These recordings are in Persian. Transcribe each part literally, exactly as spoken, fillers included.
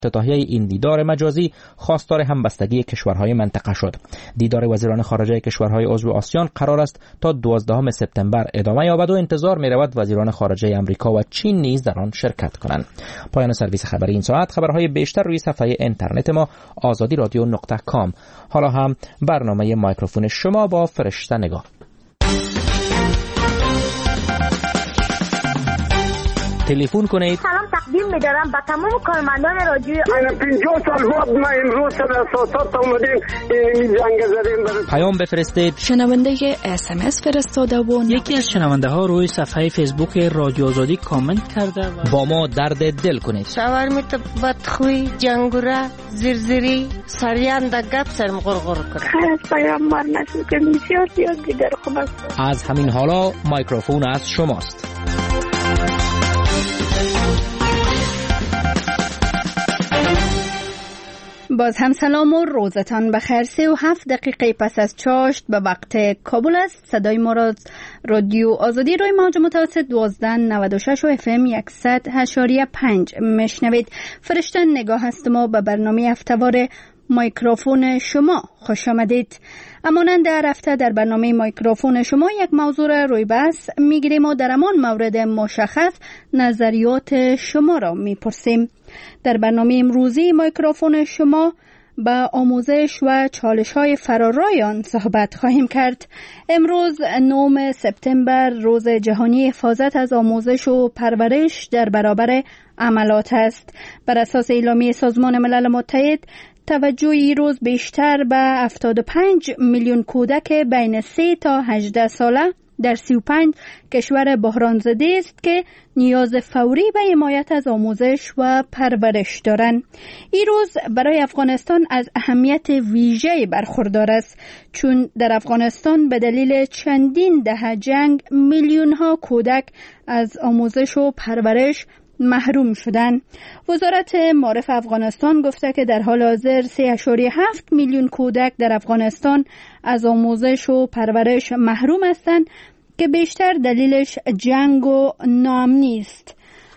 افتتاحیه این دیدار مجازی خواستار همبستگی کشورهای منطقه شد. دیدار وزیران خارجه کشورهای عضو آسیان قرار است تا دوازدهم سپتامبر ادامه یابد و انتظار می رود وزیران خارجه امریکا و چین نیز در آن شرکت کنند. پایان سرویس خبری این ساعت. خبرهای بیشتر روی صفحه اینترنت ما آزادی رادیو نقطه کام. حالا هم برنامه میکروفون شما با فرشته نگاه. تلفن کنید. سلام تقدیم می‌دارم به تمام کارمندان رادیو. من پنجاه سال بعد ما امروز در اساسات اومدیم این زنگ زدیم. پیام بفرستید. شنونده اس ام اس فرستاده و یکی از شنونده ها روی صفحه فیسبوک رادیو آزادی کامنت کرده و با ما درد دل کنید. شاورمیت بدخوی جنگوره زرزری سریان د گپ سرم غرغر کنه. خیر پیام مار نشد که بسیار زیاد دیگر خوب است. از همین حالا میکروفون از شماست. باز هم سلام و روزتان بخیر. سه و هفت دقیقه پس از چاشت به وقت کابل است. صدای ما را رادیو آزادی روی موج متوسط دوازده نود و شش و اف ام صد و پنج میشنوید. فرشته نگاه هستم و به برنامه هفته‌وار میکروفون شما خوش آمدید. امانند در هفته در برنامه میکروفون شما یک موضوع را روی بحث میگیریم و در همان مورد مشخص نظریات شما را میپرسیم. در برنامه امروزی میکروفون شما با آموزش و چالش های فرارای آن صحبت خواهیم کرد. امروز نهم سپتامبر روز جهانی حفاظت از آموزش و پرورش در برابر عملات است. بر اساس اعلامیه سازمان ملل متحد توجه این روز بیشتر به هفتاد و پنج میلیون کودک بین سه تا هجده ساله در سی و پنج کشور بحران زده است که نیاز فوری به حمایت از آموزش و پرورش دارند. این روز برای افغانستان از اهمیت ویژه‌ای برخوردار است، چون در افغانستان به دلیل چندین دهه جنگ میلیون ها کودک از آموزش و پرورش محروم شدند. وزارت معارف افغانستان گفته که در حال حاضر سه و هفت میلیون کودک در افغانستان از آموزش و پرورش محروم هستند که بیشتر دلیلش جنگ و ناامنی است.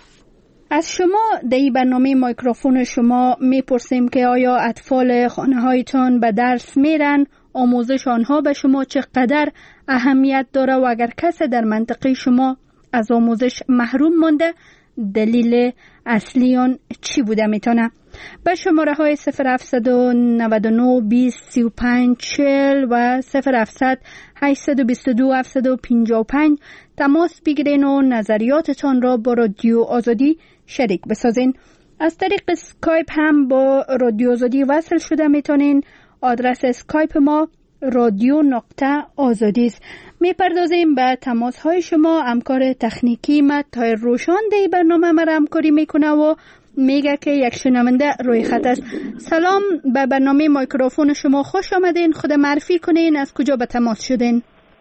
از شما در این برنامه میکروفون شما میپرسیم که آیا اطفال خانه هایتان به درس میرن؟ آموزش آنها به شما چقدر اهمیت داره و اگر کسی در منطقه شما از آموزش محروم مانده دلیل اصلی آن چی بوده میتونه؟ به شماره های صفر هفتصد و نود و نه بیست سی و پنج چهل و صفر هفتصد هشتصد و بیست و دو هفتصد و پنجاه و پنج تماس بگیرین و نظریاتتان را با رادیو آزادی شریک بسازین. از طریق اسکایپ هم با رادیو آزادی وصل شده میتونین. آدرس اسکایپ ما رادیو نقطه آزادی است. میپردازیم به تماس های شما. همکار تکنیکی ما تایر روشان دی برنامه ما را همکاری میکنه و میگه که یک شنونده روی خط است. سلام، به برنامه میکروفون شما خوش آمدین. خود معرفی کنین، از کجا به تماس شدین؟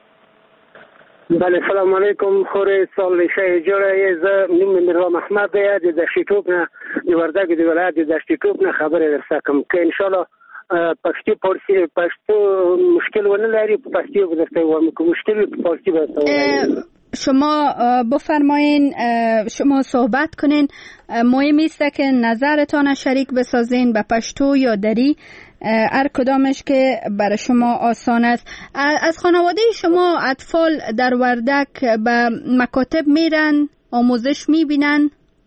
بله سلام علیکم. خور سال شه جوره ز نیم میروا محمد دی د شیټوب نه د وردګ د ولایت د شیټوب نه خبره درسکم که ان شاء الله پښتو پارسی پښتو مشکل ونه لري پښتو درته وایم که مشکل پارسی به شما بفرمایین، شما صحبت کنین. مهم است که نظرتان شریک بسازین به پشتو یا دری، هر کدامش که برای شما آسان است. از خانواده شما اطفال در وردک به مکاتب میرن، آموزش میبینن؟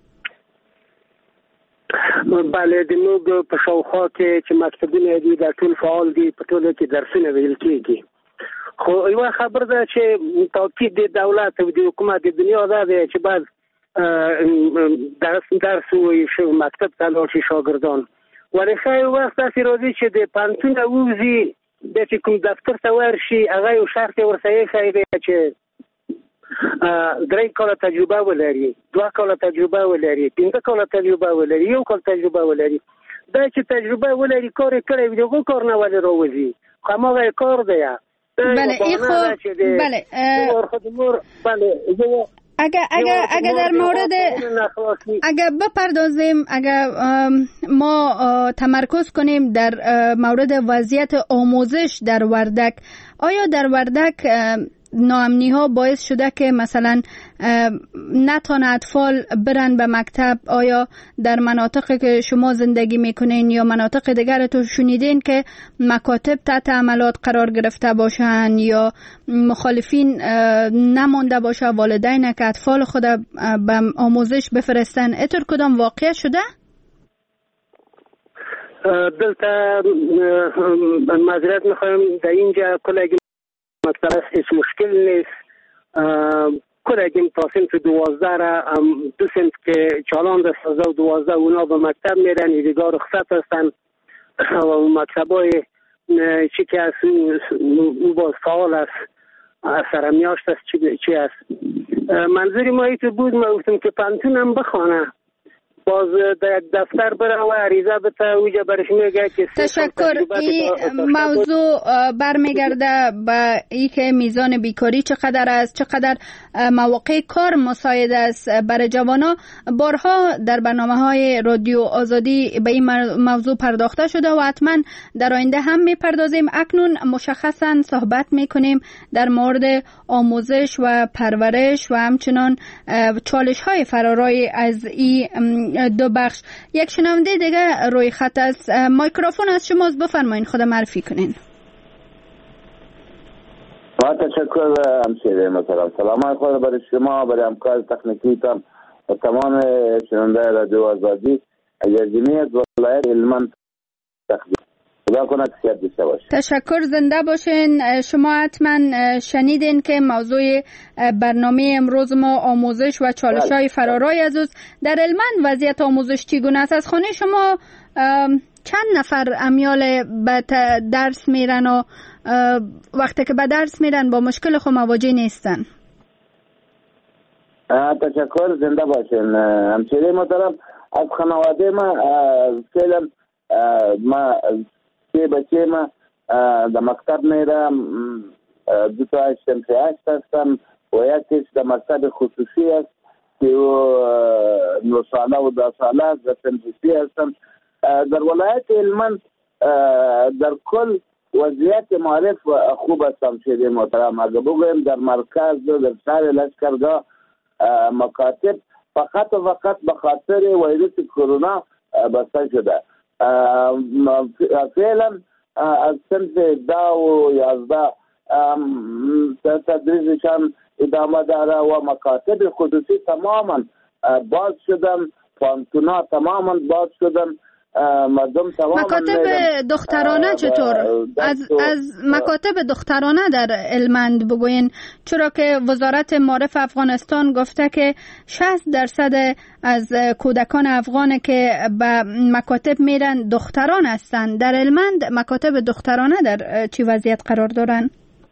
بله د موږ په شاوخوا کې چې مکتبونه دي دا ټول فعال دي، په ټولو کې درسونه ویل کېږي. خو یوه خبر ده چې تاکید د دولت او د حکومت د دنیا دا دی چې باید درس درس ووایي شو مکتب ته لاړ شي شاګردان. ولې ښه یو وخت داسې راځي چې د پوهنتون نه ووځي، بیا چې کوم دفتر ته ورشي هغه یو شرط یې ورته ایښی دی چې درې کاله تجربه ولري، دوه کاله تجربه ولري، پنځه کاله تجربه ولري، یو کال تجربه ولري. دا چې تجربه ولري کار یې کړی وي دغه کار نه ولې راوځي؟ خو هماغه کار دی. بله ای خب بله بله اگر اگر اگر در مورد اگر بپردازیم، اگر ما تمرکز کنیم در مورد وضعیت آموزش در وردک، آیا در وردک ناامنی ها باعث شده که مثلا نتان اطفال برن به مکتب؟ آیا در مناطقی که شما زندگی میکنین یا مناطق دیگر تو شنیدین که مکاتب تحت عملات قرار گرفته باشن یا مخالفین نمانده باشه والدین که اطفال خود به آموزش بفرستن؟ اینطور کدام واقع شده؟ دلته معذرت میخوایم در اینجا کلگی مطلب هیچ مشکل نیست. کلگیم تا صنف دوازده را دو صنف که چالان در سازده و دوازده اونا به مکتب میرن، ایدگاه رخصت هستن و مکتب های چی که هست او باز فعال است، سرمیاشت است چی هست. منظوری ما ایتو بود، ما گفتم که پانتون هم بخوانه، باز در دفتر بره و عریضه بته اوجا برش میگه که تشکر. این موضوع برمیگرده به ای که میزان بیکاری چقدر است، چقدر مواقع کار مساعد است برای جوانا. بارها در برنامه های رادیو آزادی به این موضوع پرداخته شده و حتما در آینده هم میپردازیم. اکنون مشخصا صحبت میکنیم در مورد آموزش و پرورش و همچنان چالش های فرارای از این دو بخش. یک شنونده دیگه روی خط است. میکروفون از شماست، بفرمایین، خود معرفی کنین. با تشکر همشیره محترم. سلام خود برای شما، برای همکار تکنیکیتان و تمام شنونده رادیو آزادی از جمعیت ولایت هلمند تقدیم. خدا کنه که صحت داشته باشید. تشکر، زنده باشین. شما حتما شنیدین که موضوع برنامه امروز ما آموزش و چالش‌های فرارای از اوست. در هلمند وضعیت آموزش چگونه است؟ از خانه شما چند نفر امیال به درس میرن و وقتی که به درس میرن با مشکل خود مواجه نیستن؟ تشکر، زنده باشین. همچنین محترم، از خانواده ما فعلا ما سه بچه ما در مکتب میرم، دو تا صنف هشت هستم و یکیش در مکتب خصوصی است که نو ساله و ده ساله است، در صنف سی هستم. در ولایت هلمند در کل وضعیت معرف خوب است همچنین محترم. اگر بگویم در مرکز در شهر لشکرگاه مکاتب فقط و فقط به خاطر ویروس کرونا بسته شده. فعلا از صنف ده و یازده تدریسشان ادامه داره و مکاتب خصوصی تماما باز شدن، پانتونا تماما باز شدن. مردم تماما مکاتب دخترانه چطور؟ از از مکاتب دخترانه در هلمند بگوین، چرا که وزارت معارف افغانستان گفته که شصت درصد از کودکان افغان که به مکاتب میرن دختران هستند. در هلمند مکاتب دخترانه در چی وضعیت قرار دارن؟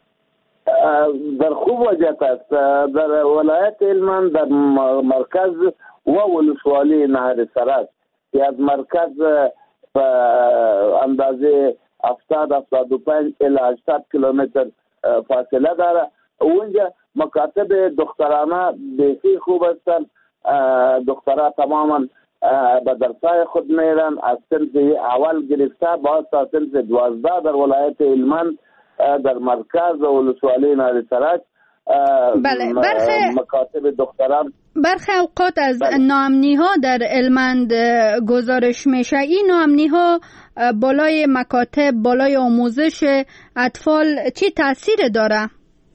در خوب وضعیت است. در ولایت هلمند در مرکز و ولسوالی نهر سرات که از مرکز به اندازه هفتاد هفتاد و پنج الی هشتاد کیلومتر فاصله داره. اونجا مکاتب دخترانه بسیار خوب هستند. دخترها تماما به درسای خود میرن، از صنف اول گرفته باز تا صنف دوازده در ولایت هلمند در مرکز و ولسوالی نهر سرات. بله، برخی مکاتب دختران برخی اوقات از ناامنی ها در هلمند گزارش میشه. این ناامنی ها بالای مکاتب، بالای آموزش اطفال چی تاثیر داره؟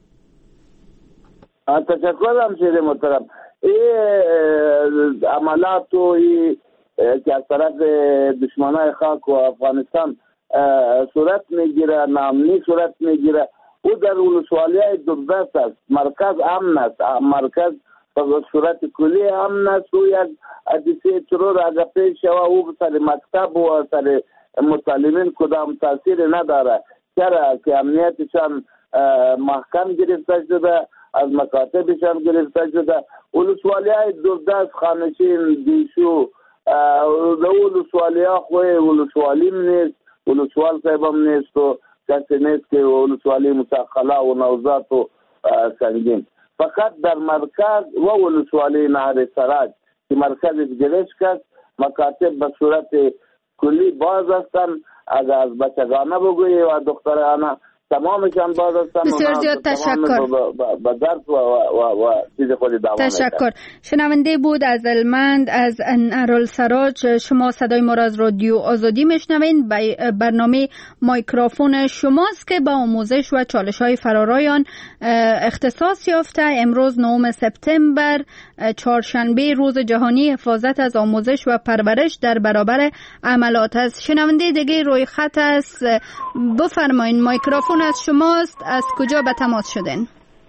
تشکر همشیره محترم. این عملات و این که از طرف دشمنای خاک و افغانستان صورت میگیره، ناامنی صورت میگیره، او در ولسوالی های دوردست است. مرکز امن است، مرکز به صورت کلی امن است. او یک حدیثه ترور اگر پیش شود او سر مکتب و سر متعلمین کدام تاثیر نداره، چرا که امنیتشان محکم گرفته شده، از مکاتبشان گرفته شده. ولسوالی های دوردست، خانشین، دیشو، در ولسوالی ها خوی ولسوالیم نیست، ولسوال صاحبم نیست و کسی نیست که ولسوالی مساخله و نوزات و سنگین. فقط در مرکز و ولسوالی نهر سرات که مرکزش گرشک است، مکاتب به صورت کلی باز هستند. اگر از بچگانه بگویی و دخترانه تمامشان باز هستن. بسیار زیاد تشکر. با درس و و و چیز خود دوام تشکر. شنونده بود از المند از نرالسراج. شما صدای ما را از رادیو آزادی میشنوین. برنامه مایکروفون شماست که با آموزش و چالش های فرارایان اختصاص یافته. امروز نهم سپتامبر چهارشنبه روز جهانی حفاظت از آموزش و پرورش در برابر عملات است. شنونده دیگه روی خط است. بفرمایین، مایکروفون از شماست. از کجا به تماس شدین؟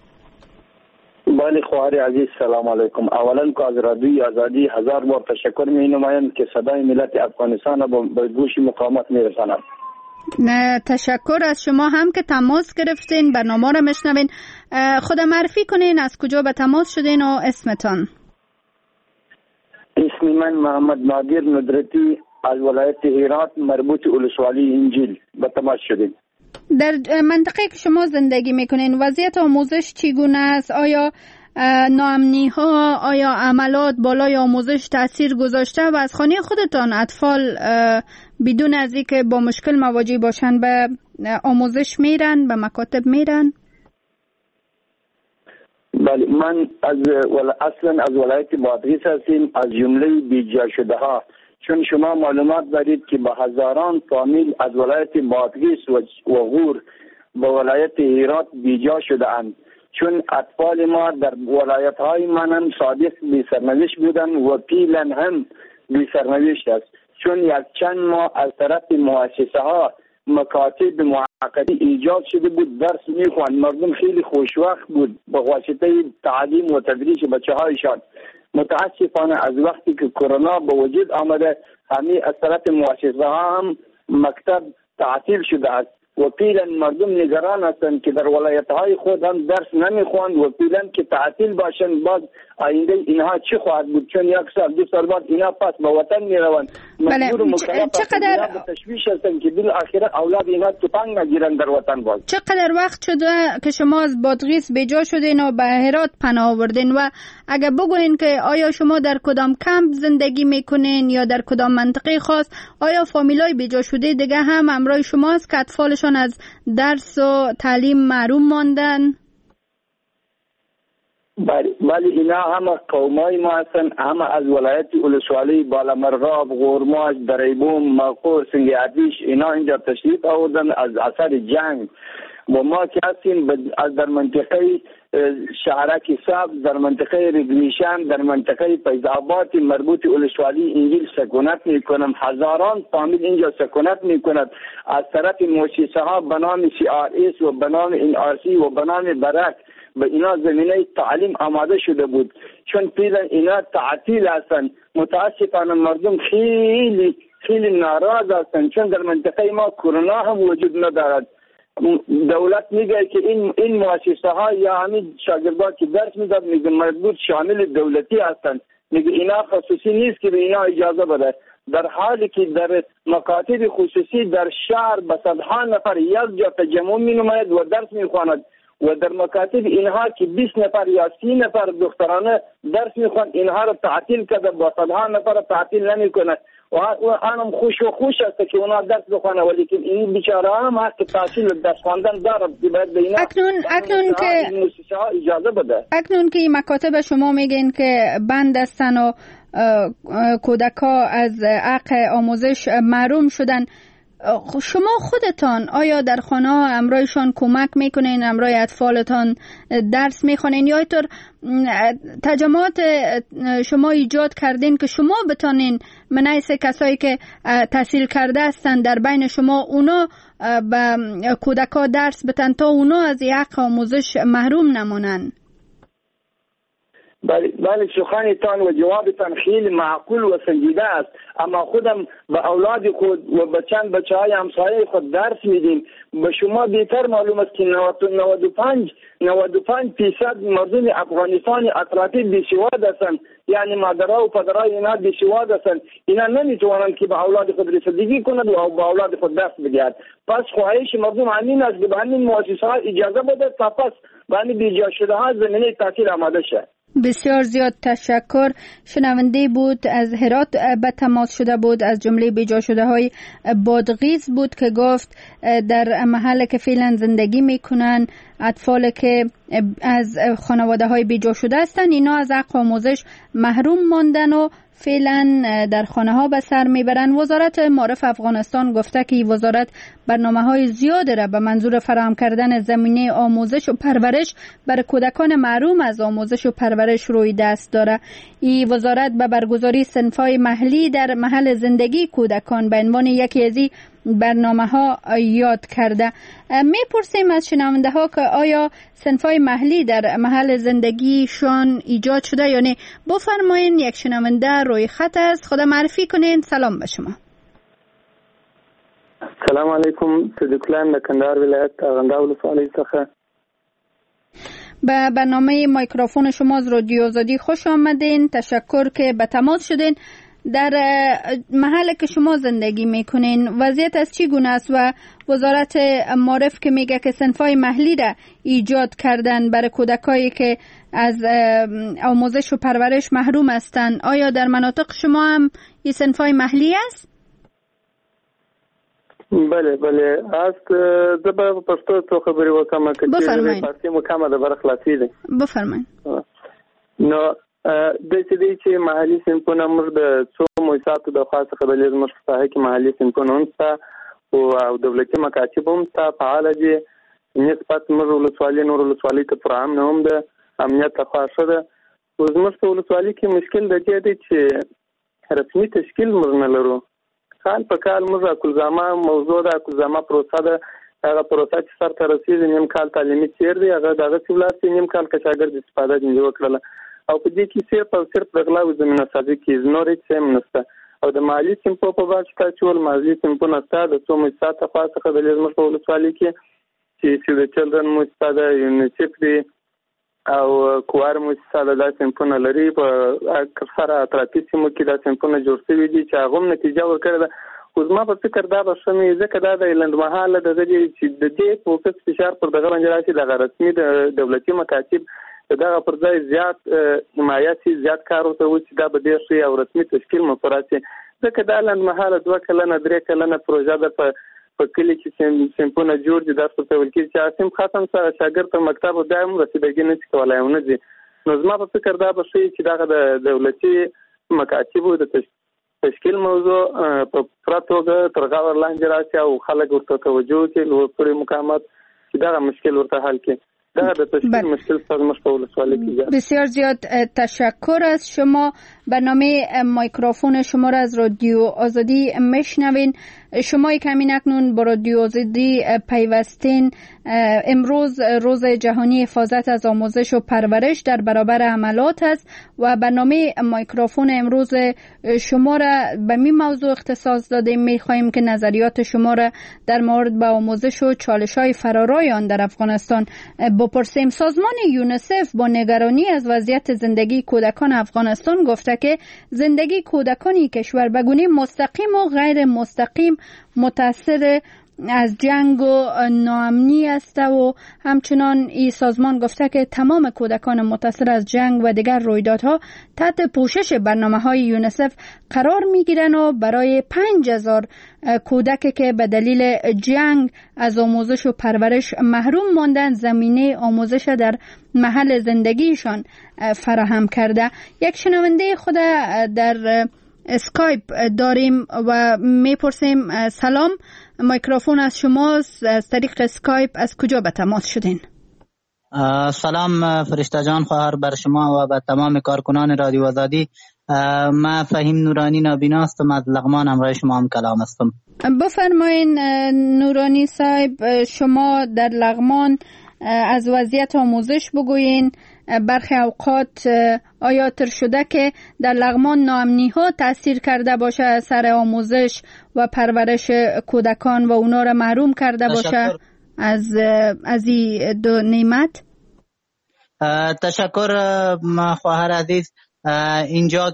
بله خواهر عزیز، سلام علیکم. اولا که از رادیوی آزادی هزار بار تشکر می نمایم که صدای ملت افغانستان به گوش مقامات می رساند. نه تشکر از شما هم که تماس گرفتین، برنامه را میشنوین. خود معرفی کنین، از کجا به تماس شدین و اسمتان؟ اسم من محمد نادر ندرتی از ولایت هرات، مربوط ولسوالی انجیل به تماس شدیم. در منطقه که شما زندگی میکنین وضعیت آموزش چگونه است؟ آیا ناامنی ها، آیا عملات بالای آموزش تاثیر گذاشته و از خانه خودتان اطفال بدون از اینکه با مشکل مواجه باشن به آموزش میرن، به مکاتب میرن؟ بله، من از ول... اصلا از ولایت بادغیس هستیم، از جمله بیجا شده ها. چون شما معلومات دارید که به هزاران فامیل از ولایت بادغیس و غور به ولایت هرات بیجا شده اند. چون اطفال ما در ولایت های من صادق بی سرنوشت بودن و پیلن هم بی سرنوشت است. چون یک چند ماه از طرف مؤسسه ها مکاتب معقدی ایجاد شده بود، درس میخوان، مردم خیلی خوشوقت بود به واسطه تعلیم و تدریس بچه هایشان. متاسفانه از وقتی که کرونا به وجود آمده، همین از طرف مؤسسه ها هم مکتب تعطیل شده است و پیلن مردم نگران هستند که در ولایت های خود هم درس نمیخوان و پیلن که تعطیل باشند، باز آینده اینها چی خواهد بود؟ چون یک سال دو سال بعد اینها پس به وطن میروند. مجبور مکلف چقدر به تشویش هستند که بالاخره اولاد اینها تفنگ نگیرند در وطن. باز چقدر وقت شده که شما از بادغیس بیجا شدین و به هرات پناه آوردین و اگر بگوین که آیا شما در کدام کمپ زندگی میکنین یا در کدام منطقه خاص؟ آیا فامیلای بیجا شده دیگه هم همراه شما است که اطفالشان از درس و تعلیم محروم ماندن؟ بله بله، اینا همه قومای ما هستن، همه از ولایت ولسوالی بالامرغاب، غورماش، دریبوم، مقور، سنگ عدیش، اینا اینجا تشریف آوردن از اثر جنگ. و ما که هستیم از در منطقه شهرک سبز، در منطقه رگلیشن، در منطقه فیض‌آباد مربوط ولسوالی انجیل سکونت میکنم. هزاران فامیل اینجا سکونت میکند. از طرف مؤسسه ها به نام سی آر اس و به نام این آر سی و به نام برک به اینا زمینه تعلیم آماده شده بود. چون پیلن اینا تعطیل هستند. متاسفانه مردم خیلی خیلی ناراض هستند، چون در منطقه ما کرونا هم وجود ندارد. دولت میگه که این این مؤسسه ها یا همین شاگردان که درس میداد میگه مجبور شامل دولتی هستند. میگه اینا خصوصی نیست که به اینا اجازه بده، در حالی که در مکاتب خصوصی در شهر به صدها نفر یک جا تجمع می نماید و درس میخواند و در مکاتب اینها که بیست نفر یا سی نفر دخترانه درس میخوان، اینها را تعطیل کرده، با صدها نفر تعطیل نمیکنه و آنم خوش و خوش است که اونا درس بخوانه، ولی که این بیچاره هم حق تحصیل درس خواندن دارد که باید به اینا اکنون اکنون که اجازه بده. اکنون که این مکاتب شما میگین که بند هستن و کودکا از حق آموزش محروم شدن، شما خودتان آیا در خانه امرایشان کمک میکنین، امرای اطفالتان درس میخونین یا اینطور تجمعات شما ایجاد کردین که شما بتانین منعیس کسایی که تحصیل کرده هستن در بین شما اونا به کودکا درس بتن تا اونا از حق آموزش محروم نمونن؟ بله بله، سخنتان و جوابتان خیلی معقول و سنجیده است، اما خودم به اولاد خود و به چند بچه های همسایه خود درس میدیم. به شما بیتر معلوم است که نود و پنج درصد مردم افغانستان اطرافی بیسواد هستند، یعنی مادرها و پدرها اینا بیسواد هستند. اینا نمیتوانند که به اولاد خود رسیدگی کنند و به اولاد خود درس بدهند. پس خواهش مردم همین است که به همین مؤسسه ها اجازه بده تا پس به همین بیجا شده ها زمینه تحصیل آماده شد. بسیار زیاد تشکر. شنونده بود از هرات به تماس شده بود، از جمله بیجا شده های بادغیس بود که گفت در محل که فعلا زندگی میکنن اطفال که از خانواده های بیجا شده هستن اینا از حق آموزش محروم ماندن و فعلا در خانه ها به سر میبرن. وزارت معارف افغانستان گفته که این وزارت برنامه های زیاد را به منظور فراهم کردن زمینه آموزش و پرورش برای کودکان محروم از آموزش و پرورش روی دست داره. این وزارت به برگزاری صنف‌های محلی در محل زندگی کودکان به عنوان یکی از این برنامه ها یاد کرده. میپرسیم از شنونده ها که آیا صنف‌های محلی در محل زندگیشان ایجاد شده یا نه. بفرمایین، یک شنونده روی خط است، خدا معرفی کنین. سلام به شما. سلام علیکم، صدیقلان لکندار ولایت ارغنداب ولسوالی څخه. به برنامه میکروفون شما از رادیو آزادی خوش آمدین. تشکر که به تماس شدین. در محل که شما زندگی میکنین وضعیت از چی گونه است و وزارت معارف که میگه که صنفای محلی را ایجاد کردن برای کودکایی که از آموزش و پرورش محروم هستند، آیا در مناطق شما هم این صنفای محلی است؟ بله بله است. زبا پښتو څه خبرې وکم که چې پارتي مکمه د برخلاصي دي. بفرمایئ. نو د دې چې محلي صنفونه موږ د څو مؤسساتو د خاصه خبرې موږ په ساحه کې محلي صنفونه هم شته او دولتي مکاتب هم شته فعال دي. نسبت موږ ولسوالۍ نور ولسوالۍ ته فراهم نه هم ده، امنیت خاصه ده. اوس موږ په ولسوالۍ کې مشکل د دې دی چې رسمي تشکیل موږ نه لرو. کال په کال موږ اکلزامه موضوع ده، اکلزامه پروسه ده. هغه پروسه چې سر ته رسېږي نیم کال تعلیمي چیر دی، هغه دغسې ولاړ شي، نیم کال که شاګرد استفاده دې وکړله او په دې کې صرف او صرف د غلا او زمینه سازي کېږي، نور هېڅ هم نشته. او د مالي صنفو په باب شته چې ول مالي صنفونه شته د څو مؤسساتو خوا څخه د زموږ په ولسوالۍ کې چې سیو د چلډرن مؤسسه ده، یونیسیف دی او کوار مؤسسه ده. دا صنفونه لري په اکثره اطرافي سیمو کې دا صنفونه جوړ شوي دي چې هغه هم نتیجه ورکړې ده. خو زما په فکر دا به ښه وي ځکه دا د لنډمهاله د دې چې د دې فوکس فشار پر دغه باندې راشي، دغه رسمي د دولتي مکاتب دغه پر ځای زیات حمایت شي، زیات کار ورته وشي، دا به ډېر ښه او رسمي تشکیل مقرر شي. ځکه دا لنډمهاله دوه کلنه درې کلنه پروژه ده. په په کلي کې صنفونه جوړ دي، درس ورته ویل کېږي چې صنف ختم سره شاګرد ته مکتب او دا هم رسیدګي نه شي کولی او نه ځي. نو زما په فکر دا به ښه چې دغه د دولتي مکاتبو د تشکیل موضوع په پوره توګه تر غور لاندې راشي او خلک ورته توجه وکړي، لوړ پوړي مقامات چې دغه مشکل ورته حل کړي. بسیار زیاد تشکر از شما. برنامه میکروفون شما را از رادیو آزادی میشنوین. شما که همین اکنون با رادیو آزادی پیوستین. امروز روز جهانی حفاظت از آموزش و پرورش در برابر حملات است و برنامه میکروفون امروز شما را به می موضوع اختصاص دادیم. می خواهیم که نظریات شما را در مورد به آموزش و چالش‌های فرارای آن در افغانستان بپرسیم. سازمان یونیسف با نگرانی از وضعیت زندگی کودکان افغانستان گفته که زندگی کودکان کشور به گونه مستقیم و غیر مستقیم متاثر از جنگ و ناامنی است و همچنان این سازمان گفته که تمام کودکان متاثر از جنگ و دیگر رویدادها تحت پوشش برنامه‌های یونیسف قرار می‌گیرند و برای پنج هزار کودک که به دلیل جنگ از آموزش و پرورش محروم ماندن زمینه آموزش در محل زندگیشان فراهم کرده. یک شنونده خود در اسکایپ داریم و میپرسیم. سلام، میکروفون از شماست. از طریق اسکایپ از کجا به تماس شدین؟ سلام فرشته جان، خواهر بر شما و به تمام کارکنان رادیو آزادی. من فهیم نورانی نابینا هستم، از لغمان همراه شما هم کلام هستم. بفرمایین نورانی صاحب، شما در لغمان از وضعیت آموزش بگوین. برخی اوقات آیا تر شده که در لغمان ناامنی ها تاثیر کرده باشه سر آموزش و پرورش کودکان و اونا را محروم کرده باشه از از این دو نعمت؟ تشکر خواهر عزیز. اینجا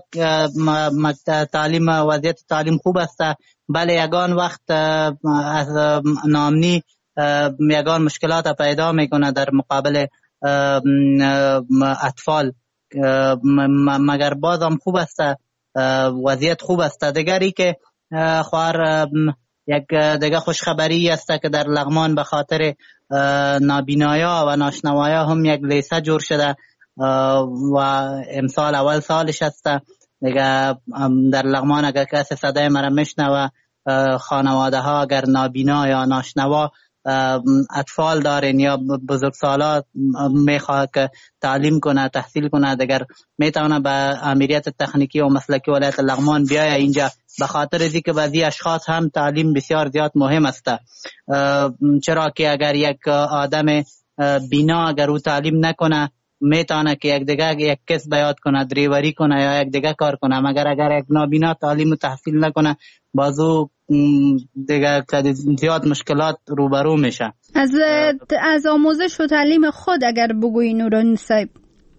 تعلیم وضعیت تعلیم خوب است، بله یگان وقت از ناامنی یگان مشکلات پیدا میکنه در مقابل اطفال مگر بازم خوب است، وضعیت خوب است. دیگری که خوار یک دیگه خوشخبری است که در لغمان به خاطر نابینایا و ناشنوایا هم یک لیسه جور شده و امسال اول سالش است. دیگه در لغمان اگر کسی صدای مرا میشنوه، خانواده ها اگر نابینا یا ناشنوا اطفال دارین یا بزرگسالات میخواد که تعلیم کنه، تحصیل کنه، دیگر میتونه به امریت تکنیکی و مسلکی ولایت لغمان بیایه اینجا، به خاطر از اینکه بعضی اشخاص هم تعلیم بسیار زیاد مهم است. چرا که اگر یک آدم بینا اگر او تعلیم نکنه میتونه که یک دیگه یک کسب یاد کنه، دریوری کنه یا یک دیگه کار کنه، مگر اگر یک نابینا تعلیم و تحصیل نکنه بازو دیگه زیاد مشکلات روبرو میشه. از از آموزش و تعلیم خود اگر بگویی نورانی صاحب.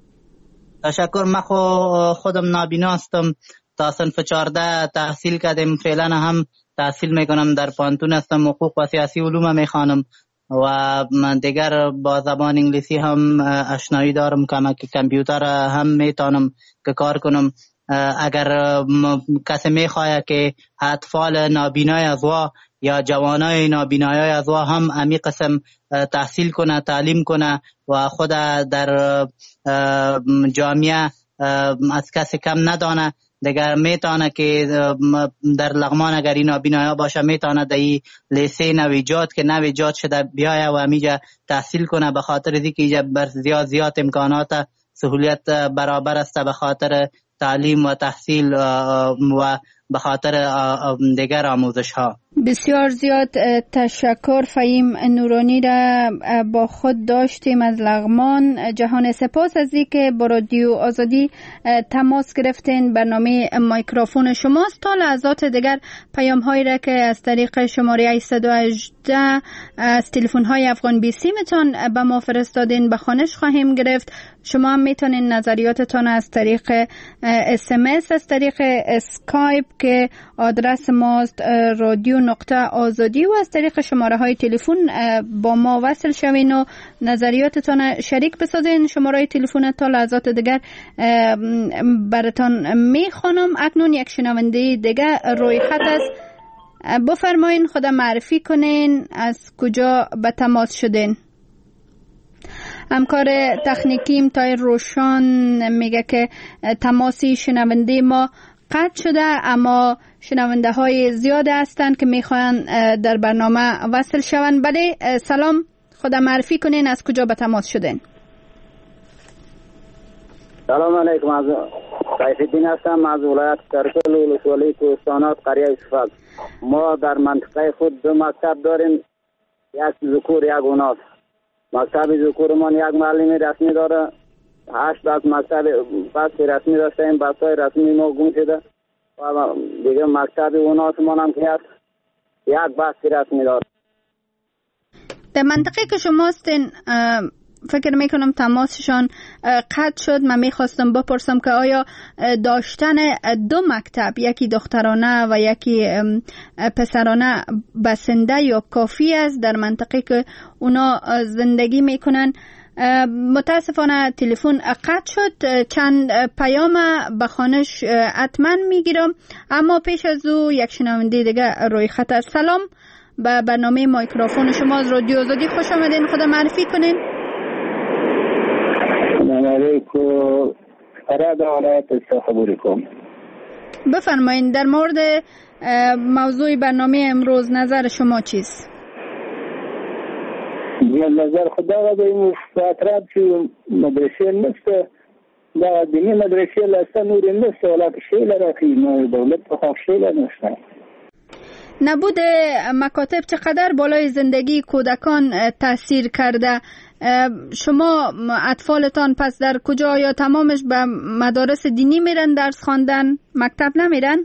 تشکر. من خودم نابینا هستم، تا صنف چهارده تحصیل کردم، فعلا هم تحصیل میکنم، در پانتون هستم، حقوق و سیاسی علوم میخوانم و من دیگر با زبان انگلیسی هم آشنایی دارم، که کامپیوتر هم میتونم که کار کنم. اگر کسی میخواه که اطفال نابینای ازوا یا جوانای نابینای ازوا هم امی قسم تحصیل کنه، تعلیم کنه و خود در جامعه از کسی کم ندانه، دیگر میتونه که در لغمان اگر این نابینایا باشه میتونه در این لیسه نویجات که نویجات شده بیایه و امیجا تحصیل کنه، به خاطر اینکه بر زیاد زیاد امکانات سهولیت برابر است به خاطر تعلیم و تحصیل و به خاطر دیگر آموزش ها. بسیار زیاد تشکر. فهیم نورانی را با خود داشتیم از لغمان. جهان سپاس از اینکه با رادیو آزادی تماس گرفتین. برنامه مایکروفون شماست. تا لحظات دیگر پیام هایی را که از طریق شماره هشتصد و هجده از تلفن های افغان بی سی میتون به ما فرستادین به خوانش خواهیم گرفت. شما هم میتونین نظریاتتان از طریق اس ام اس، از طریق اسکایپ که آدرس ماست رادیو نقطه آزادی و از طریق شماره های تلفن با ما وصل شوین و نظریاتتان شریک بسازین. شماره های تلفن تا لحظات دیگر براتان میخوانم. اکنون یک شنونده دیگر روی خط است. بفرمایین خدا معرفی کنین، از کجا به تماس شدین؟ همکار تکنیکیم تای روشان میگه که تماسی شنونده ما قطع شده، اما شنونده های زیاده هستند که میخوان در برنامه وصل شوند. بله سلام، خدا معرفی کنین، از کجا به تماس شدین؟ سلام علیکم، از سیف الدین هستم، از ولایت ترکل ولسوالی کوهستانات قریه صفت. ما در منطقه خود دو مکتب داریم، یک ذکور یک اناث. مکتب ذکورمان یک معلم رسمی داره، هشت از مکتب بس رسمی داشتیم، بس های رسمی ما گم شده و دیگه مکتب اناثمان هم که هست یک بس رسمی داره. در منطقه که شما هستین فکر میکنم تماسشان قطع شد. من میخواستم بپرسم که آیا داشتن دو مکتب، یکی دخترانه و یکی پسرانه بسنده یا کافی است در منطقه که اونا زندگی میکنن؟ متاسفانه تلفن قطع شد. چند پیام به خوانش حتما میگیرم، اما پیش از او یک شنونده دیگه روی خط است. سلام، به برنامه مایکروفون شما از رادیو آزادی خوش آمدین. خدا معرفی کنین. سلام علیکم، فراد ولایت استخباریکم. بفرمایید در مورد موضوع برنامه امروز نظر شما چیست؟ نظر خدا به این فترات که مدرسه نسته دا دینی مدرسه لسته نور نسته ولی که شیل رقی دولت بخواه شیل نسته. نبود مکاتب چقدر بالای زندگی کودکان تاثیر کرده؟ شما اطفالتان پس در کجا، یا تمامش به مدارس دینی میرن درس خواندن، مکتب نمیرن؟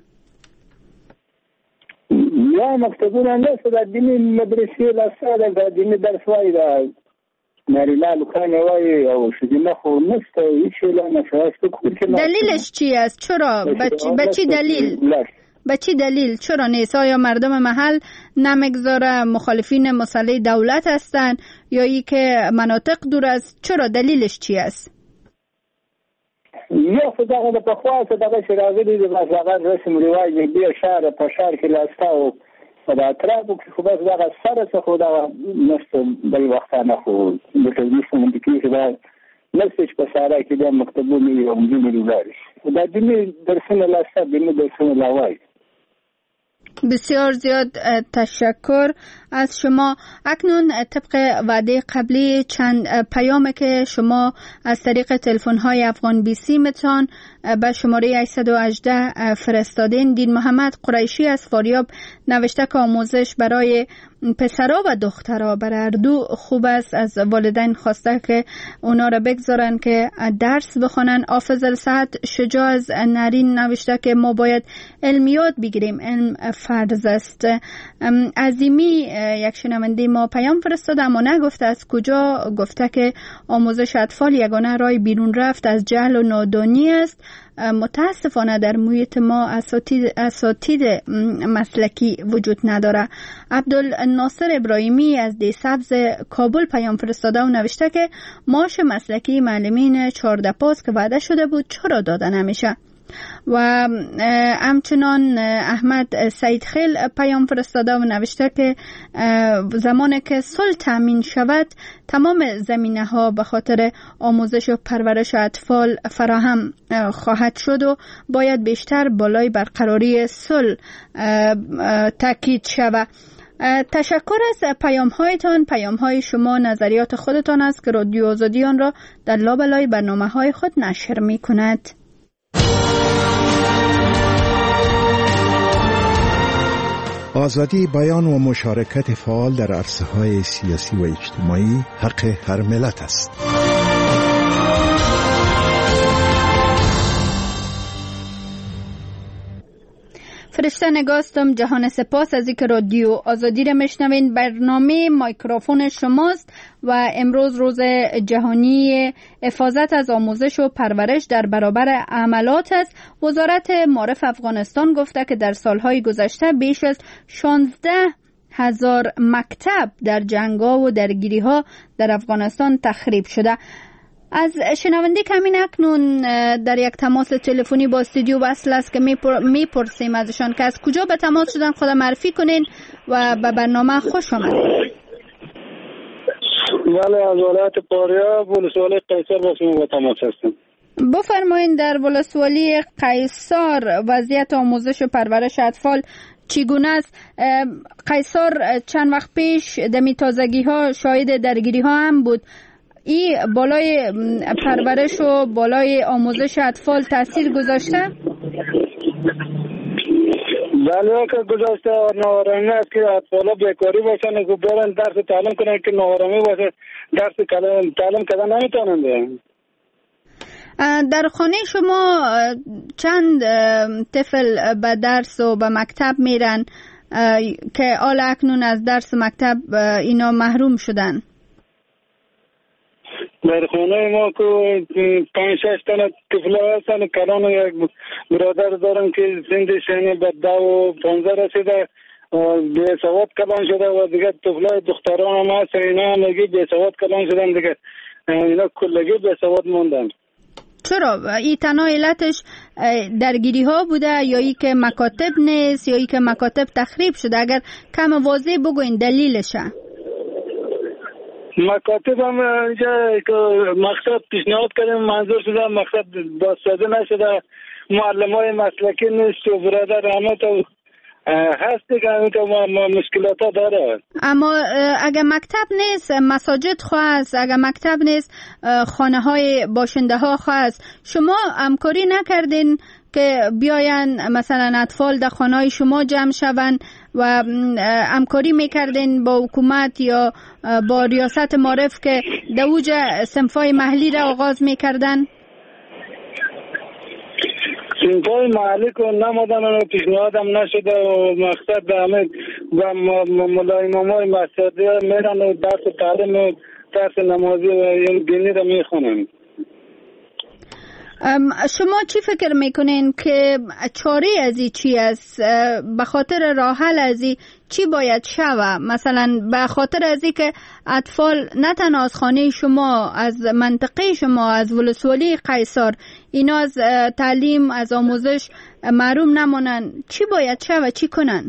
یا مکتبونه نسته در دینی مدرسه لسته در دینی درس وای در نریلا لکانه وای او شدینه خور نسته هیچ شیله نسته. دلیلش چی است؟ چرا؟ به چی دلیل؟ به چی دلیل؟ چرا نیست؟ آیا مردم محل نمیگذاره، مخالفین مسئله دولت هستن، یا ای که مناطق دور است؟ چرا؟ دلیلش چی است؟ یا خدا غدا په خوا څه دغه شراغلي د بس هغه رسم رواج دی شهر په شهر کې لاسته او په اطرافو کې خو بس دغه سره څه خو دغه نشته بل وخت نه خو د تدریس منطقي دا نفسش په ساره کې د مکتبونو یو مجموعه لري دا د درسونه لاسته د درسونه لاوای. بسیار زیاد تشکر از شما. اکنون طبق وعده قبلی چند پیامی که شما از طریق تلفن های افغان بی سی متان به شماره هشتصد و هجده فرستادین. دین محمد قریشی از فاریاب نوشته که آموزش برای پسرها و دخترها برای هر دو خوب است. از والدین خواسته که اونا را بگذارن که درس بخونن. حافظ الصحت شجاع از نرین نوشته که ما باید علمیات بگیریم، علم فرض است. عظیمی یک شنونده ما پیام فرستاده اما نگفته از کجا، گفته که آموزش اطفال یگانه راه بیرون رفت از جهل و نادانی است. متاسفانه در محیط ما اساتید اساتید مسلکی وجود نداره. عبدالناصر ابراهیمی از دی سبز کابل پیام فرستاده و نوشته که معاش مسلکی معلمین چهارده پاس که وعده شده بود چرا داده نمیشه. و همچنان احمد سید خیل پیام فرستاده و نوشته که زمانی که صلح تامین شود تمام زمینه ها به خاطر آموزش و پرورش اطفال فراهم خواهد شد و باید بیشتر بالای برقراری صلح تاکید شود. تشکر از پیام هایتان. پیام های شما نظریات خودتان است که رادیو آزادی آن را در لابلای برنامه های خود نشر می کند. آزادی بیان و مشارکت فعال در عرصه‌های سیاسی و اجتماعی حق هر ملت است. فرشته نگاستم. جهان سپاس از اینکه رادیو آزادی را میشنوین. برنامه مایکروفون شماست و امروز روز جهانی حفاظت از آموزش و پرورش در برابر حملات است. وزارت معارف افغانستان گفته که در سالهای گذشته بیش از شانزده هزار مکتب در جنگ‌ها و درگیری‌ها در افغانستان تخریب شده. از شنونده کمین اکنون در یک تماس تلفنی با استودیو وصل است که میپرسیم ازشان که از کجا به تماس شدن، خود معرفی کنین و به برنامه خوش آمدید. بله، از ولایت فاریاب ولسوالی قیصر با شما به تماس هستم. بفرمایید در ولسوالی قیصر وضعیت آموزش و پرورش اطفال چگونه است؟ قیصر چند وقت پیش دمی تازگی ها شاهد درگیری ها هم بود. ای بالای پرورش و بالای آموزش اطفال تاثیر گذاشته؟ بله که گذاشته. ناآرامی است که اطفالا بیکاری باشن که برن درس تعلیم کنن که ناآرامی باشه درس تعلیم کردن نمیتونن. در خانه شما چند طفل به درس و به مکتب میرن که حال اکنون از درس مکتب اینا محروم شدن؟ در خانه ما که پنج شش تن طفل هستن. کلان یک برادر دارم که سن شنی به ده و پانزده رسیده به سواد کلان شده و دیگه طفلای دختران هم هست اینا هم لگی به سواد کلان شدن دیگه اینا کلگی به سواد موندن. چرا؟ این تنها علتش درگیری ها بوده یا ای که مکاتب نیست یا ای که مکاتب تخریب شده؟ اگر کم واضح بگوین دلیلشه. مکاتب هم اینجا مقصد پیشنهاد کردیم منظور شده مقصد بازسازی نشده. معلم های مسلکی نیست و برادر همه تو هست دیگه همه تو مشکلات ها داره. اما اگر مکتب نیست مساجد خواست، اگر مکتب نیست خانه های باشنده ها خواست، شما همکاری نکردین که بیاین مثلا اطفال در خانه های شما جمع شون و همکاری میکردین با حکومت یا با ریاست معارف که دوج صنفای محلی را آغاز میکردن؟ صنفای محلی که نمادن و پیشنهاد هم نشده و مقصد همه و ملای امامای مسجدی میرن و درس تعلیم و درس نمازی و دینی را میخونن. شما چی فکر میکنین که چاره از این چی است؟ به خاطر راه حل از این چی باید شوه؟ مثلا به خاطر از اینکه اطفال نه تنها از خانه شما، از منطقه شما، از ولسوالی قیصر اینا از تعلیم، از آموزش محروم نمانن، چی باید شوه؟ چی کنن؟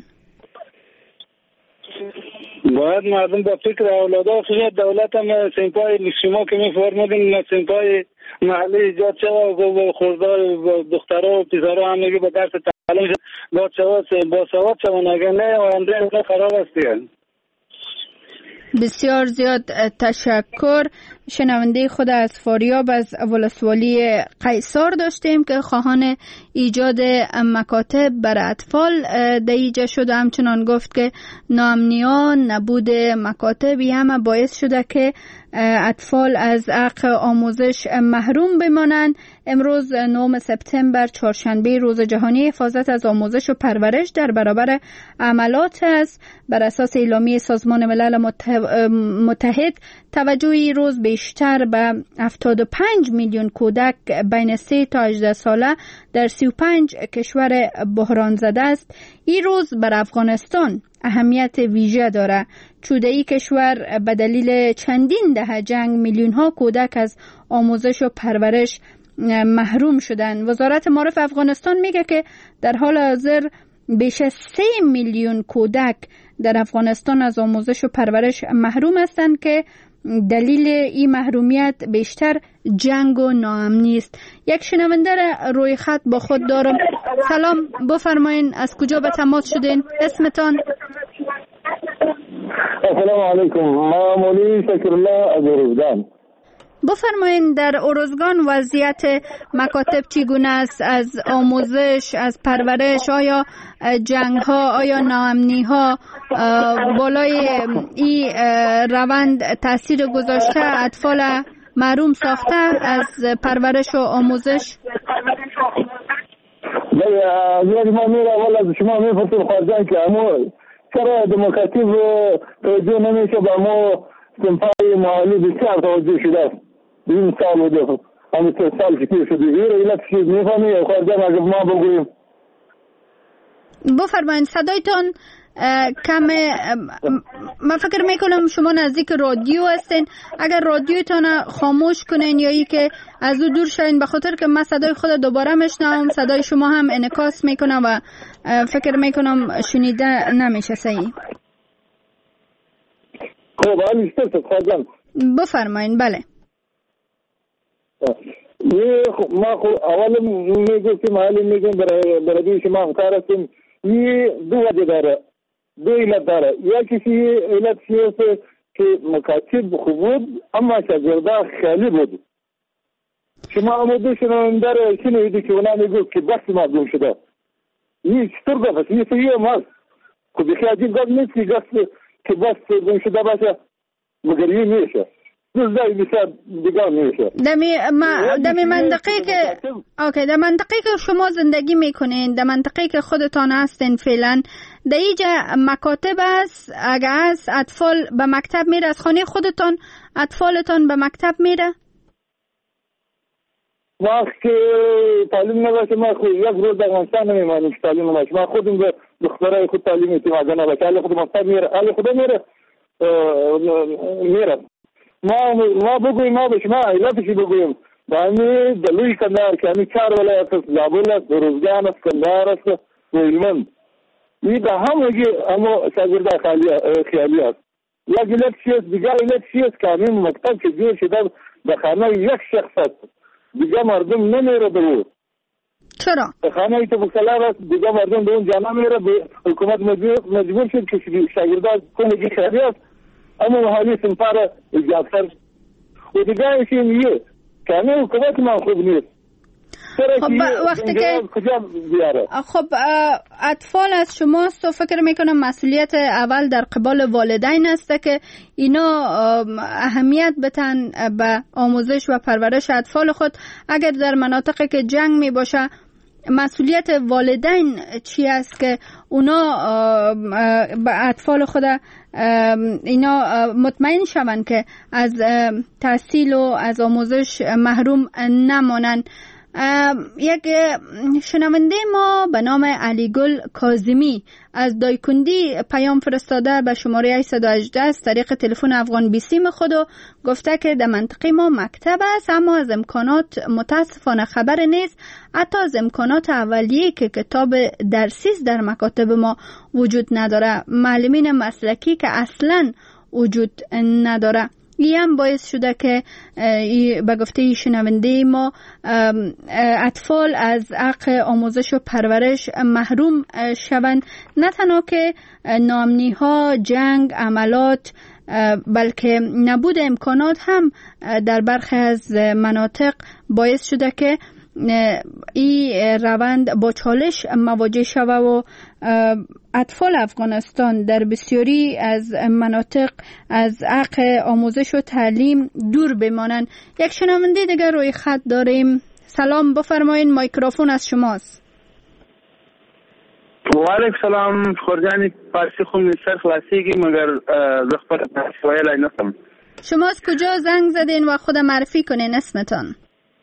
باید مردم با فکر اولادها خیلی دولت هم سنپای شما که میفرمودین سنپای محلی ایجاد شود و خوردار دخترها و پسرها هم میگه با درس تعلیم با سواد با سواد شون، اگر نه آینده اونا خراب است. بسیار زیاد تشکر. شنونده خود از فاریاب از ولسوالی قیصر داشتیم که خواهان ایجاد مکاتب برای اطفال دیجه شد. همچنان گفت که ناامنیان، نبود مکاتبی همه باعث شده که اطفال از حق آموزش محروم بمانند. امروز نهم سپتامبر چهارشنبه روز جهانی حفاظت از آموزش و پرورش در برابر حملات است. بر اساس اعلامیه سازمان ملل متحد توجه روز بیشتر به هفتاد و پنج میلیون کودک بین سه تا هجده ساله در سی و پنج کشور بحران زده است. این روز بر افغانستان اهمیت ویژه داره، چون این کشور به دلیل چندین دهه جنگ میلیون ها کودک از آموزش و پرورش محروم شدند. وزارت معارف افغانستان میگه که در حال حاضر بیش از سه میلیون کودک در افغانستان از آموزش و پرورش محروم هستند که دلیل این محرومیت بیشتر جنگ و ناامنی است. یک شنونده روی خط با خود دارم. سلام، بفرمایین از کجا به تماس شدین؟ اسمتان؟ السلام علیکم، ما مولی شکرالله از ارزگان. بفرمایین در ارزگان وضعیت مکاتب چگونه است؟ از آموزش، از پرورش، آیا جنگ ها، آیا ناامنی ها بالای این روند تاثیر گذاشته، اطفال محروم ساخته از پرورش و آموزش؟ بله، ما میره والا شما میفرستیم خارجان که امو چرا دموکراتیو توجه نمیشه به امو سنفای محلی بسیار توجه شده است. این سال بوده، همین سه سال که تیر شده ایره ایلت چیز میفهمی خارجان اگر ما بگوییم. بفرمایید صدایتان کم، من فکر میکنم شما نزدیک رادیو هستین، اگر رادیوتان خاموش کنین یا ای که از او دور شوین، به خاطر که من صدای خود دوباره میشنوم، صدای شما هم انعکاس میکنه و فکر میکنم شنیده نمیشه صحیح. خب حالی شد خواهدم بفرمایین. بله ما اول میگفتیم حالی میگم برای شما همکار هستیم. این دو وجه داره، دو علت داره. یکیشی علت چیست که مکاتب خوب بود اما شاگردا خیلی بود. شما آموده شنونده رو شنیدی که اونا میگفت که بس مردم شده. این چطور گفت؟ این صحیح هم هست. خب بخی عجیب گفت نیست که گفت که بس مردم شده باشه، مگر این میشه. دوزدهی بسیار دیگر میشه. دمی, ما دمی منطقه که اوکی در منطقه که شما زندگی میکنین، در منطقه که خودتان هستین فعلا، در اینجا مکاتب است؟ اگر است اطفال به مکتب میره؟ از خانه خودتان اطفالتان به مکتب میره؟ وقت که تعلیم نباشه ما خود یک روز در افغانستان نمیمانیم که تعلیم نباشه. ما خودم به دخترای خود تعلیم میتیم اگر نباشه. حالی خودم مکتب میره، حالی خودم میره میره ما ما بگویم، ما به شما علتشی بگویم. با همی دلوی کندار که همی چار ولایت است، زابل است، روزگان است، کندار است و هلمند. این به همگی همو شاگرده خیالی است. یک علت چیست، دیگر علت چیست که همین مکتب که جور شده به خانه یک شخص است، دیگر مردم نمیره به او. چرا؟ به خانه ای که بکلار است، دیگر مردم به اون جا نمیره. حکومت مجبور شد که شاگرده کنگی خیالی است اما محالی سنپار ایجاد کرد و دیگه ایشی میه که همه حکومت من خوب نیست. خب وقتی که خب اطفال از شماست و فکر میکنم مسئولیت اول در قبال والدین است که اینا اهمیت بتن به آموزش و پرورش اطفال خود. اگر در مناطقی که جنگ می باشه مسئولیت والدین چی است که اونا به اطفال خود اینا مطمئن شوند که از تحصیل و از آموزش محروم نمانند. یک شنونده ما به نام علیگل کاظمی از دایکندی پیام فرستاده به شماره هشتصد و هجده از طریق تلفن افغان بیسیم خودو گفته که در منطقه ما مکتب است اما از امکانات متاسفانه خبر نیست. حتی از امکانات اولیه که کتاب درسی در مکاتب ما وجود نداره، معلمین مسلکی که اصلا وجود نداره. این هم باعث شده که به گفته شنونده ما اطفال از حق آموزش و پرورش محروم شوند. نه تنها که ناامنی ها، جنگ، عملات، بلکه نبود امکانات هم در برخی از مناطق باعث شده که این روند با چالش مواجه شوه و اطفال افغانستان در بسیاری از مناطق از حق آموزش و تعلیم دور بمانند. یک شنونده دیگر روی خط داریم. سلام، بفرمایید، میکروفون از شماست. و علیکم سلام. خورجانی پارسی خون سر خلاصیگی مگر زخبر سوایل نستم. شما از کجا زنگ زدین و خود معرفی کنین اسمتان؟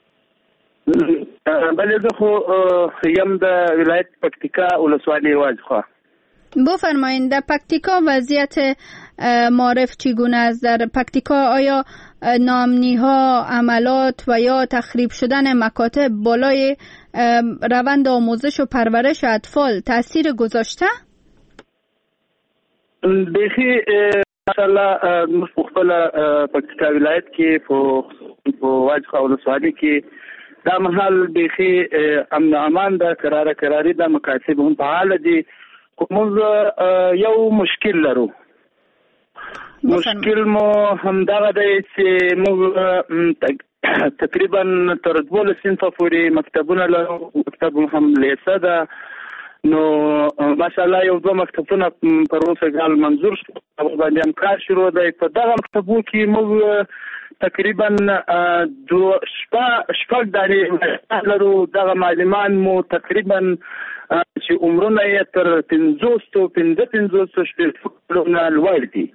بله زه خو یم د ولایت پکتیکا ولسوالۍ واجخوا. بفرمایید در پکتیکا وضعیت معرف چگونه است؟ در پکتیکا آیا ناامنی ها، عملات و یا تخریب شدن مکاتب بالای روند آموزش و پرورش اطفال تاثیر گذاشته؟ بخی ماشاءالله مخبل پکتیکا ولایت کې په واجخوا ولسوالۍ کې دا محل بخي امن امان دا قرار قراری دا مکاتب هم فعال دي. کومز یو مشکل لرو. مشکل مو هم دا دی چې موږ تقریبا تر دوه صنفه پورې مکتبونه لرو. مکتب هم لیسه ده، نو ماشاءالله یو دوه مکتبونه پر اوسه کال منظور شو، باندې هم کار شروع دی. په دغه مکتبو کې موږ تقریبا دو شپږ دانې لرو. دغه معلمان مو تقریبا چې عمرونه یې تر پنځوسو پنځه پنځوسو شپږ لوړ دي،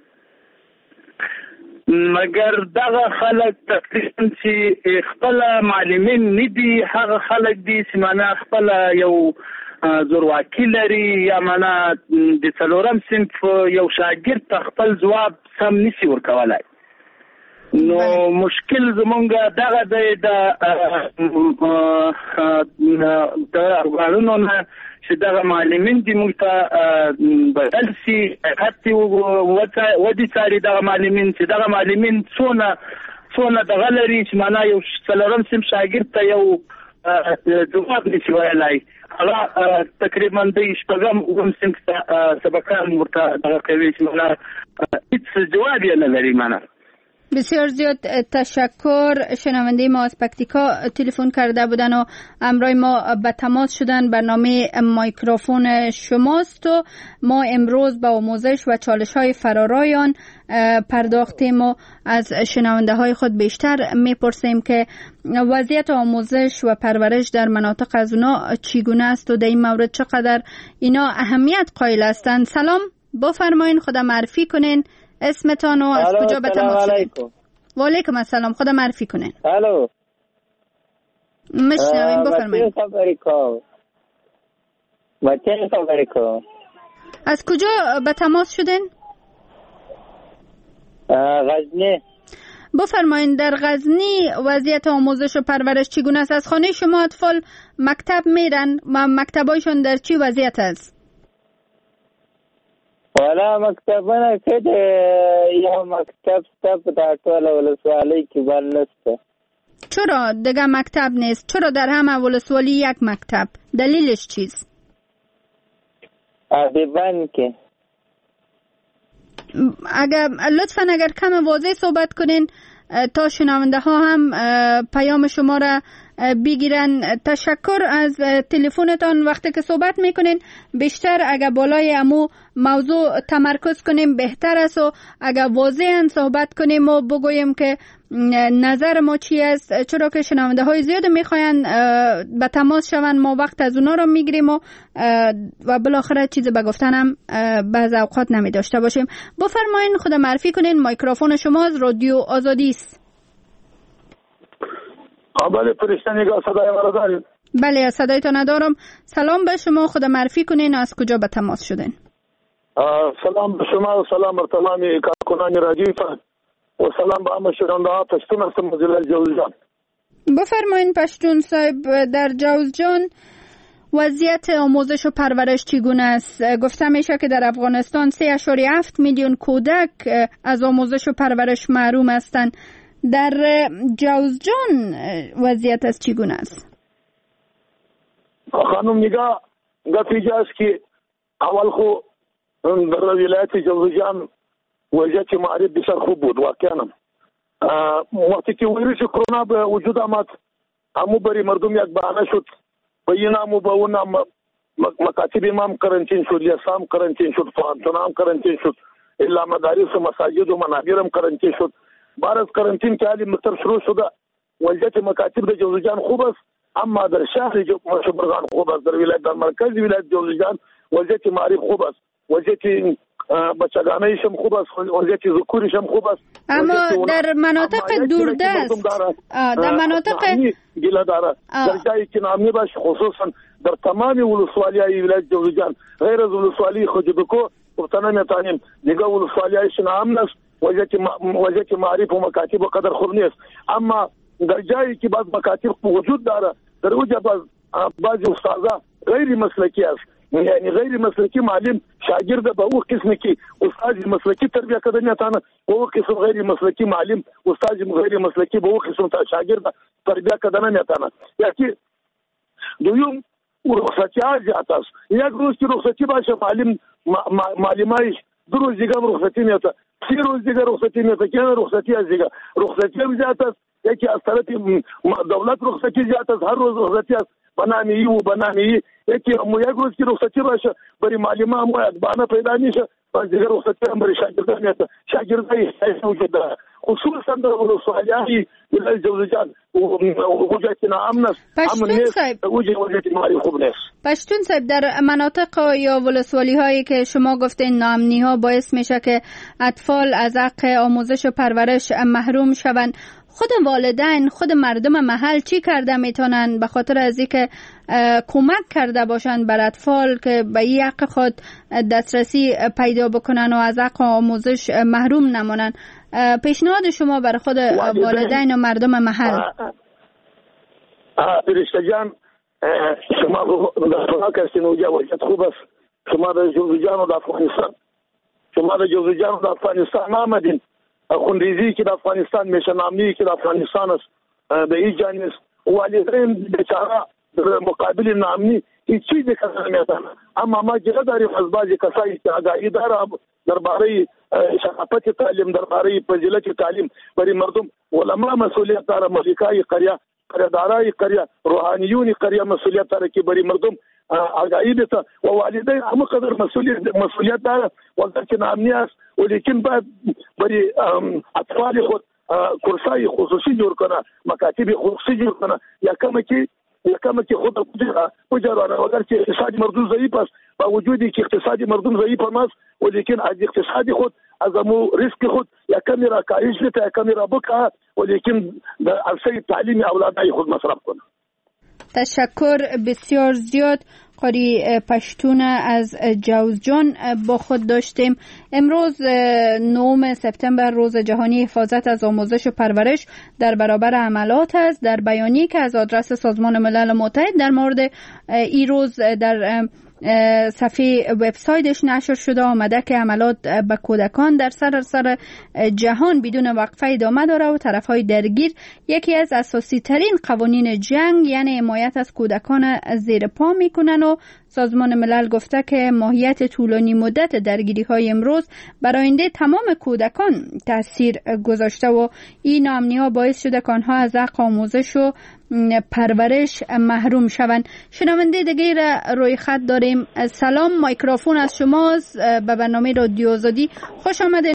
مګر دغه خلک تقریبا چې خپل معلمین نه دي، هغه خلک دي چې معنا خپل یو زورواکي لري یا معنا د څلورم صنف یو شاګرد ته خپل ځواب سم نشي ورکولای. نو مشکل زمونږ دغه دی د ارګانونو نه چې دغه معلمین دي موږ ته بدل شي، حتی ودي څاري دغه معلمین چې دغه معلمین څونه څونه دغه لري چې معنا یو څلورم صنف شاګرد ته یو ځواب نشي ویلای. هغه تقریبا د شپږم اووم صنف سبقان ورته دغه کوي چې معنا هیڅ جواب یې نه لري. معنا بسیار زیاد تشکر. شنونده ما از پکتیکا تلفن کرده بودن و همراه ما به تماس شدن. برنامه میکروفون شماست و ما امروز با آموزش و چالش های فرارایان پرداختیم و از شنونده های خود بیشتر میپرسیم که وضعیت آموزش و پرورش در مناطق از اونا چگونه است و در این مورد چقدر اینا اهمیت قائل هستند. سلام، بفرمایین، خدا معرفی کنین اسمتان و از کجا به تماس شدین؟ و علیکم السلام، خدا معرفی کنین. الو مشنویم، بفرمایید. بچه خبری کو از کجا به تماس شدین؟ غزنی. بفرمایید در غزنی وضعیت آموزش و پرورش چگونه است؟ از خانه شما اطفال مکتب میرن و مکتبایشون در چی وضعیت است؟ والا مکتبونه که یا مکتب ستا در طول ولسوالی که بل نسته. چرا دیگه مکتب نیست؟ چرا در همه ولسوالی یک مکتب؟ دلیلش چیست؟ عبیبان که اگر لطفا اگر کم واضح صحبت کنین تا شنونده ها هم پیام شما را بگیرن. تشکر از تلفنتان. وقتی که صحبت میکنین بیشتر اگر بالای امو موضوع تمرکز کنیم بهتر است و اگر واضحاً صحبت کنیم و بگوییم که نظر ما چی است، چرا که شنونده های زیاد میخواین به تماس شون، ما وقت از اونا رو میگیریم و و بالاخره چیز به گفتنم بعض اوقات نمی داشته باشیم. بفرمایین، خدا معرفی کنین. میکروفون شما از رادیو آزادی است. بله فرشته نگاه صدای مرا دارید؟ بله صدایتان ندارم. سلام به شما، خود معرفی کنین از کجا به تماس شدین؟ سلام به شما و سلام بر تمام کارکنان رادیوی و سلام به همه شنونده ها. پشتون هستم از ولایت جوزجان. بفرمایین پشتون صاحب، در جوزجان وضعیت آموزش و پرورش چگونه است؟ گفته میشه که در افغانستان سه اشاری هفت میلیون کودک از آموزش و پرورش محروم هستند. در جوزجان وضعیت از چگونه است؟ خانم نگاه گفته است که اول خو در ولایت جوزجان وضعیت معرف بسیار خوب بود. واقعا وقتی که ویروس کرونا به وجود آمد همو بری مردم یک بهانه شد و این همو به اون مکاتب امام کرنتین شد، لیسام کرنتین شد، فانتون هم کرنتین شد، الا مدارس و مساجد و منابر هم کرنتین شد. بعد از کرنتین که حالی مطر شروع شده وضعیت مکاتب در جوزجان خوب است، اما در شهر شبرغان خوب است. در ولایت در مرکز ولایت جوزجان وضعیت معرف خوب است، وضعیت بچگانه‌ایش هم خوب است، وضعیت ذکوریش هم خوب است. اما در مناطق دوردست در مناطق گله داره در جایی که نامی باش، خصوصا در تمام ولسوالی‌های ولایت جوزجان غیر از ولسوالی خوجبکو گفتن میتونیم دیگه ولسوالی‌هایش نام است، وضعیت وضعیت معرف و مکاتب و قدر خوب نیست. اما در جایی که بعض مکاتب وجود داره در اوجه بعض بعض استادا غیر مسلکی است، یعنی غیر مسلکی معلم شاگرد به او قسمی که استاد مسلکی تربیت کده میتونه به او قسم غیر مسلکی معلم استاد غیر مسلکی به او قسم شاگرد تربیت کده نمیتونه. یعنی دویم رخصتی ها زیاد است. یک روز که رخصتی باشه معلم معلمایش دو روز دیگه رخصتی میته، سه روز دیگه رخصتی میته، که رخصتی از دیگه رخصتی هم زیاد است. یکی از طرف دولت رخصتی زیاد است، هر روز رخصتی است بنامی و بنامی. یکی مو یک روز که رخصتی باشه برای معلمان مو یک بهانه پیدا میشه، باز دیگه رخصتی هم برای شاگردان میته. شاگردای هیچ وجود داره، خصوصا در ولسوالی‌های ولایت جوزجان وضعیت ناامن است. پشتون صاحب وضعیت مالی خوب نیست. پشتون صاحب در مناطق یا ولسوالی‌هایی که شما گفتین ناامنی‌ها باعث میشه که اطفال از حق آموزش و پرورش محروم شوند، خود والدین خود مردم محل چی کرده میتونن به خاطر از اینکه کمک کرده باشن بر اطفال که به این حق خود دسترسی پیدا بکنن و از حق آموزش محروم نمونن؟ پیشنهاد شما بر خود والدین و مردم محل. فرشته جان شما در فلاک هستین اوجه وضعیت خوب است. شما در جوزجان و در افغانستان شما در جوزجان و در افغانستان آمدین. خونریزی که در افغانستان میشه نامی که در افغانستان است به این جان است. والدین بیچاره در مقابل نامی هیچ چیزی کسی نمیتونه. اما ما جلو داریم از بعضی کسایی که آگاهی داره درباره شرافت تعلیم، درباره فضیلت تعلیم برای مردم. علما مسئولیت داره، مالکای قریه، قریه‌دارای قریه، روحانیون قریه مسئولیت داره که برای مردم آگاهی بده و والدین هم قدر مسئولیت مسئولیت داره. وقتی ناامنی است ولیکن باید برای اطفال خود کورسای خصوصی جور کنه، مکاتب خصوصی جور کنه، یا کمی که یا کمی که خود بجرانه. اگر که اقتصادی مردم ضعیف است با وجودی که اقتصادی مردم ضعیف است ولیکن از اقتصادی خود از امو ریسک خود یا کمی را کاهش بده یا کمی را بکه ولیکن در عرصه تعلیم اولادای خود مصرف کنه. تشکر بسیار زیاد. قاری پشتون از جوزجان با خود داشتیم. امروز نهم سپتامبر روز جهانی حفاظت از آموزش و پرورش در برابر حملات است. در بیانیه‌ای که از آدرس سازمان ملل متحد در مورد این روز در صفحه وبسایتش نشر شده آمده که حملات به کودکان در سراسر جهان بدون وقفه ادامه داره و طرفهای درگیر یکی از اساسی ترین قوانین جنگ یعنی حمایت از کودکان زیر پا میکنن و سازمان ملل گفته که ماهیت طولانی مدت درگیری های امروز بر آینده تمام کودکان تاثیر گذاشته و این ناامنی ها باعث شده که آنها از حق آموزش و پرورش محروم شوند. شنونده دیگه را روی خط داریم. سلام، میکروفون از شماست به برنامه رادیو آزادی. خوش آمدید